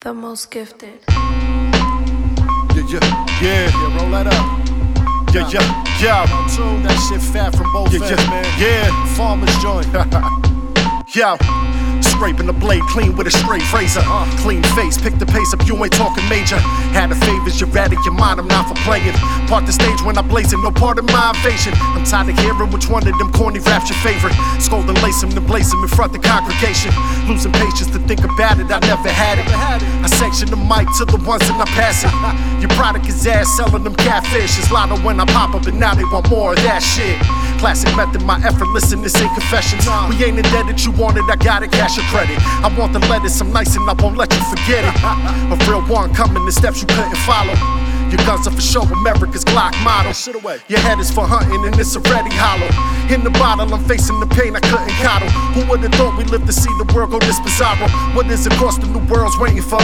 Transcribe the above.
The most gifted. Yeah, roll that up. Yeah. That shit fat from both ends, man. Yeah, farmer's joint. Yo. Scraping the blade clean with a straight razor. Clean face, pick the pace up, you ain't talking major. Had the favors, you're out of your mind, I'm not for playing. Part the stage when I blaze it, no part of my invasion. I'm tired of hearing which one of them corny raps your favorite. Scold and lace him, then blaze him in front of the congregation. Losing patience to think about it, I never had it. I section the mic to the ones that I'm passing. Your product is ass, selling them catfish. It's louder when I pop up and now they want more of that shit. Classic method, my effort, listen, this ain't confessions. We ain't indebted, you want it, I got it, cash or credit. I want the lettuce, I'm nice and I won't let you forget it. A real one coming, the steps you couldn't follow. Your guns are for show, America's Glock model. Your head is for hunting and it's already hollow. In the bottle, I'm facing the pain I couldn't coddle. Who would've thought we lived to see the world go this bizarro? What is it cost the new world's waiting for